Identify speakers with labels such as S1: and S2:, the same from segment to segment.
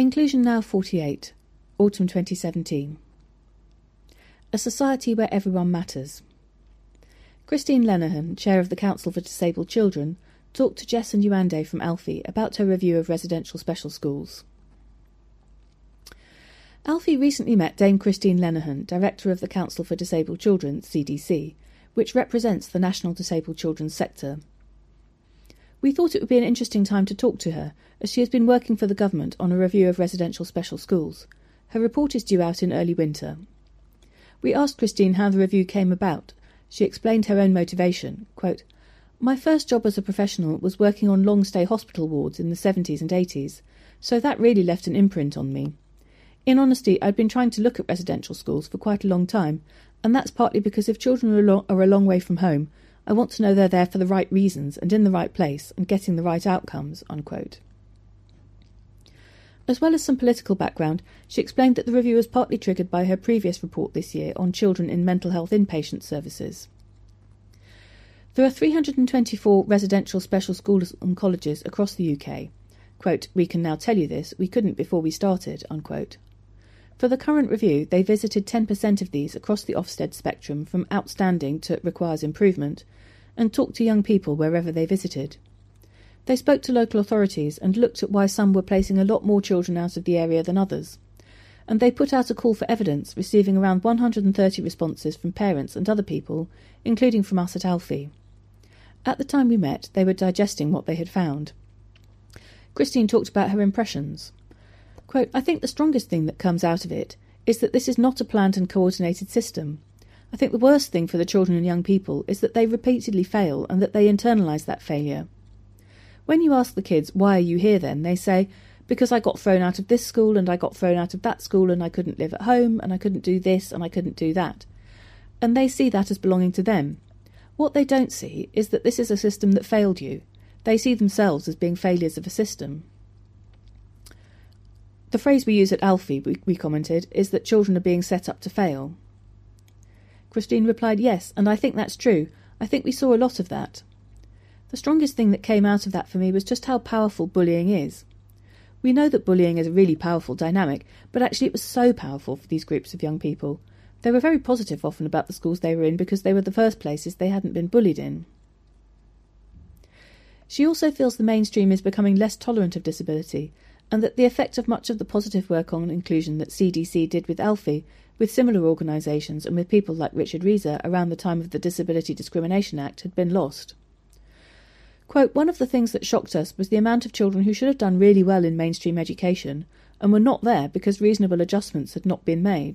S1: Inclusion Now 48, Autumn 2017. A Society Where Everyone Matters. Christine Lenihan, Chair of the Council for Disabled Children, talked to Jess and Yuande from Alfie about her review of residential special schools. Alfie recently met Dame Christine Lenihan, Director of the Council for Disabled Children, CDC, which represents the National Disabled Children's sector. We thought it would be an interesting time to talk to her, as she has been working for the government on a review of residential special schools. Her report is due out in early winter. We asked Christine how the review came about. She explained her own motivation. Quote, "My first job as a professional was working on long-stay hospital wards in the 70s and 80s, so that really left an imprint on me. In honesty, I'd been trying to look at residential schools for quite a long time, and that's partly because if children are a long way from home, I want to know they're there for the right reasons and in the right place and getting the right outcomes." Unquote. As well as some political background, she explained that the review was partly triggered by her previous report this year on children in mental health inpatient services. There are 324 residential special schools and colleges across the UK. Quote, "We can now tell you this, we couldn't before we started." Unquote. For the current review, they visited 10% of these across the Ofsted spectrum from outstanding to requires improvement, and talked to young people wherever they visited. They spoke to local authorities and looked at why some were placing a lot more children out of the area than others. And they put out a call for evidence, receiving around 130 responses from parents and other people, including from us at Alfie. At the time we met, they were digesting what they had found. Christine talked about her impressions. Quote, "I think the strongest thing that comes out of it is that this is not a planned and coordinated system. I think the worst thing for the children and young people is that they repeatedly fail and that they internalise that failure. When you ask the kids, why are you here then, they say, because I got thrown out of this school and I got thrown out of that school and I couldn't live at home and I couldn't do this and I couldn't do that. And they see that as belonging to them. What they don't see is that this is a system that failed you. They see themselves as being failures of a system." The phrase we use at Alfie, we commented, is that children are being set up to fail. Christine replied, "Yes, and I think that's true. I think we saw a lot of that. The strongest thing that came out of that for me was just how powerful bullying is. We know that bullying is a really powerful dynamic, but actually it was so powerful for these groups of young people. They were very positive often about the schools they were in because they were the first places they hadn't been bullied in." She also feels the mainstream is becoming less tolerant of disability, and that the effect of much of the positive work on inclusion that CDC did with Alfie, with similar organisations and with people like Richard Reza around the time of the Disability Discrimination Act had been lost. Quote, "One of the things that shocked us was the amount of children who should have done really well in mainstream education and were not there because reasonable adjustments had not been made.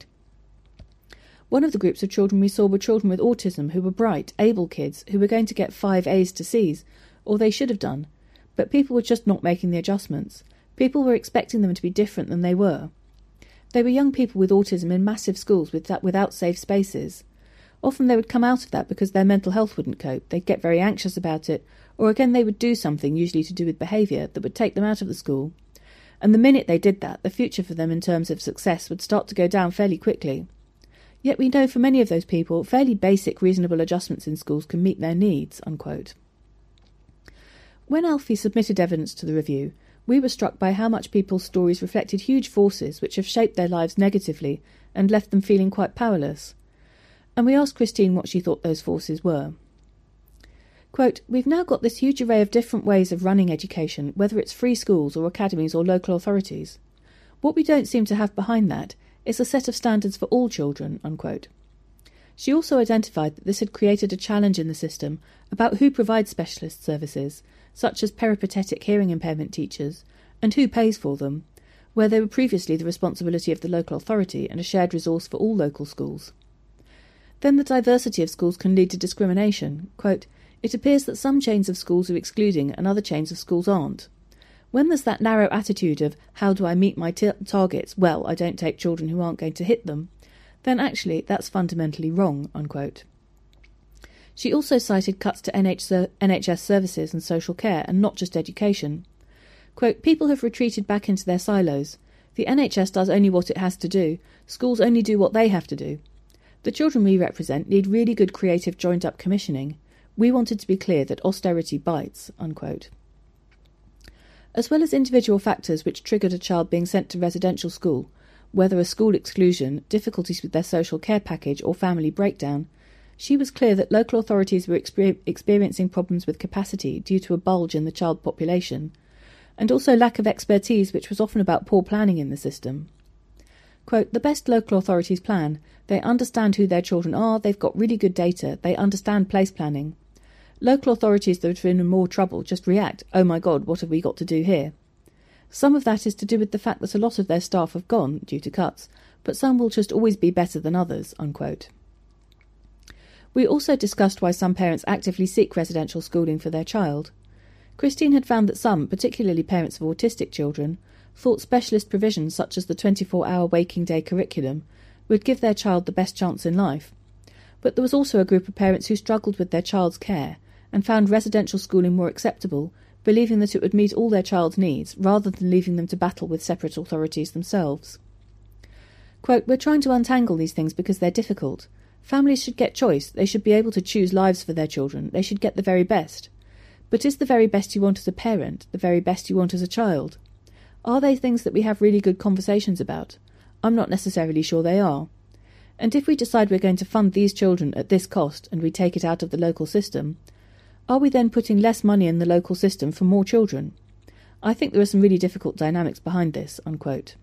S1: One of the groups of children we saw were children with autism who were bright, able kids who were going to get 5 A's to C's, or they should have done, but people were just not making the adjustments. People were expecting them to be different than they were. They were young people with autism in massive schools without safe spaces. Often they would come out of that because their mental health wouldn't cope. They'd get very anxious about it, or again they would do something, usually to do with behaviour, that would take them out of the school. And the minute they did that, the future for them in terms of success would start to go down fairly quickly. Yet we know for many of those people, fairly basic, reasonable adjustments in schools can meet their needs." Unquote. When Alfie submitted evidence to the review, we were struck by how much people's stories reflected huge forces which have shaped their lives negatively and left them feeling quite powerless. And we asked Christine what she thought those forces were. Quote, "We've now got this huge array of different ways of running education, whether it's free schools or academies or local authorities. What we don't seem to have behind that is a set of standards for all children." Unquote. She also identified that this had created a challenge in the system about who provides specialist services, such as peripatetic hearing impairment teachers, and who pays for them, where they were previously the responsibility of the local authority and a shared resource for all local schools. Then the diversity of schools can lead to discrimination. Quote, "It appears that some chains of schools are excluding and other chains of schools aren't. When there's that narrow attitude of, how do I meet my targets? Well, I don't take children who aren't going to hit them, then actually that's fundamentally wrong." Unquote. She also cited cuts to NHS services and social care, and not just education. Quote, "People have retreated back into their silos. The NHS does only what it has to do. Schools only do what they have to do. The children we represent need really good creative joined-up commissioning. We wanted to be clear that austerity bites." Unquote. As well as individual factors which triggered a child being sent to residential school, whether a school exclusion, difficulties with their social care package or family breakdown, she was clear that local authorities were experiencing problems with capacity due to a bulge in the child population, and also lack of expertise, which was often about poor planning in the system. Quote, "The best local authorities plan. They understand who their children are, they've got really good data, they understand place planning. Local authorities that are in more trouble just react, oh my God, what have we got to do here? Some of that is to do with the fact that a lot of their staff have gone due to cuts, but some will just always be better than others," unquote. We also discussed why some parents actively seek residential schooling for their child. Christine had found that some, particularly parents of autistic children, thought specialist provisions such as the 24-hour waking day curriculum would give their child the best chance in life. But there was also a group of parents who struggled with their child's care and found residential schooling more acceptable, believing that it would meet all their child's needs rather than leaving them to battle with separate authorities themselves. Quote, "We're trying to untangle these things because they're difficult. Families should get choice. They should be able to choose lives for their children. They should get the very best. But is the very best you want as a parent the very best you want as a child? Are they things that we have really good conversations about? I'm not necessarily sure they are. And if we decide we're going to fund these children at this cost and we take it out of the local system, are we then putting less money in the local system for more children? I think there are some really difficult dynamics behind this," unquote.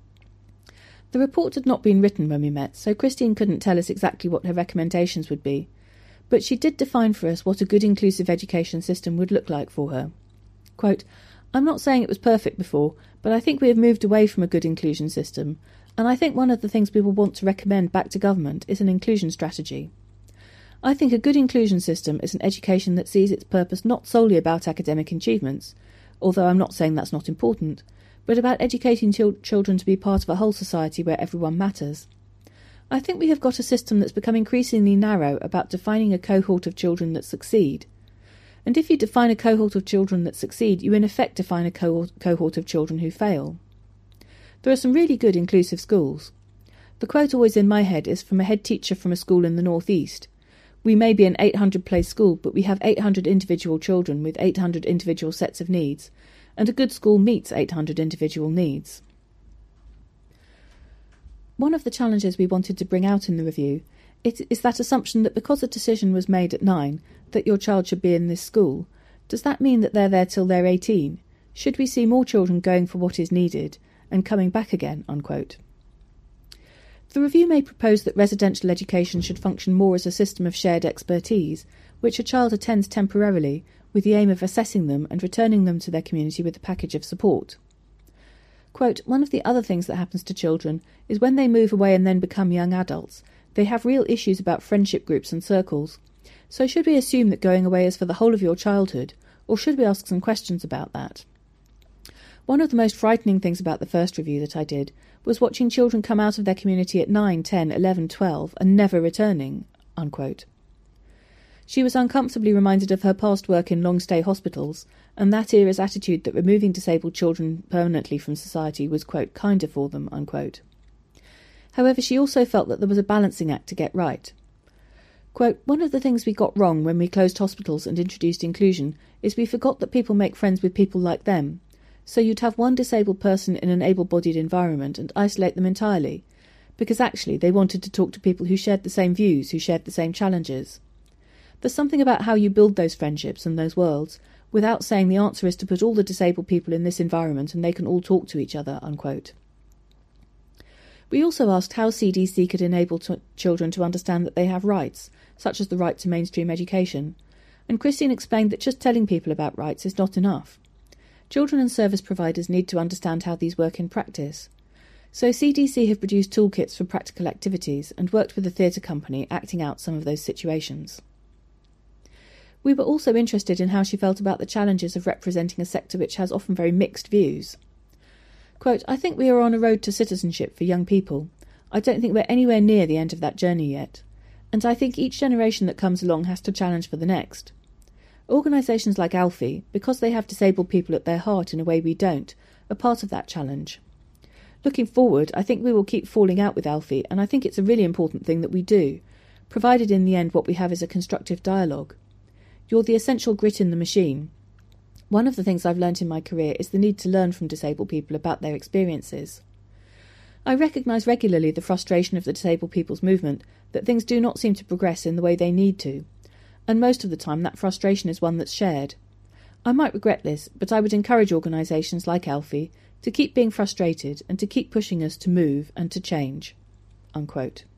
S1: The report had not been written when we met, so Christine couldn't tell us exactly what her recommendations would be, but she did define for us what a good inclusive education system would look like for her. Quote, "I'm not saying it was perfect before, but I think we have moved away from a good inclusion system, and I think one of the things we will want to recommend back to government is an inclusion strategy. I think a good inclusion system is an education that sees its purpose not solely about academic achievements, although I'm not saying that's not important, but about educating children to be part of a whole society where everyone matters. I think we have got a system that's become increasingly narrow about defining a cohort of children that succeed. And if you define a cohort of children that succeed, you in effect define a cohort of children who fail. There are some really good inclusive schools. The quote always in my head is from a head teacher from a school in the northeast. We may be an 800-place school, but we have 800 individual children with 800 individual sets of needs, and a good school meets 800 individual needs." One of the challenges we wanted to bring out in the review is that assumption that because a decision was made at 9 that your child should be in this school, does that mean that they're there till they're 18? Should we see more children going for what is needed and coming back again, unquote? The review may propose that residential education should function more as a system of shared expertise, which a child attends temporarily with the aim of assessing them and returning them to their community with a package of support. Quote, "One of the other things that happens to children is when they move away and then become young adults, they have real issues about friendship groups and circles. So should we assume that going away is for the whole of your childhood, or should we ask some questions about that? One of the most frightening things about the first review that I did was watching children come out of their community at 9, 10, 11, 12 and never returning," unquote. She was uncomfortably reminded of her past work in long-stay hospitals and that era's attitude that removing disabled children permanently from society was, quote, "kinder for them," unquote. However, she also felt that there was a balancing act to get right. Quote, "One of the things we got wrong when we closed hospitals and introduced inclusion is we forgot that people make friends with people like them. So you'd have one disabled person in an able-bodied environment and isolate them entirely, because actually they wanted to talk to people who shared the same views, who shared the same challenges. There's something about how you build those friendships and those worlds without saying the answer is to put all the disabled people in this environment and they can all talk to each other," unquote. We also asked how CDC could enable children to understand that they have rights, such as the right to mainstream education, and Christine explained that just telling people about rights is not enough. Children and service providers need to understand how these work in practice. So CDC have produced toolkits for practical activities and worked with a theatre company acting out some of those situations. We were also interested in how she felt about the challenges of representing a sector which has often very mixed views. Quote, "I think we are on a road to citizenship for young people. I don't think we're anywhere near the end of that journey yet. And I think each generation that comes along has to challenge for the next. Organisations like ALFI, because they have disabled people at their heart in a way we don't, are part of that challenge. Looking forward, I think we will keep falling out with ALFI, and I think it's a really important thing that we do, provided in the end what we have is a constructive dialogue. You're the essential grit in the machine. One of the things I've learnt in my career is the need to learn from disabled people about their experiences. I recognise regularly the frustration of the disabled people's movement that things do not seem to progress in the way they need to, and most of the time that frustration is one that's shared. I might regret this, but I would encourage organisations like Alfie to keep being frustrated and to keep pushing us to move and to change." Unquote.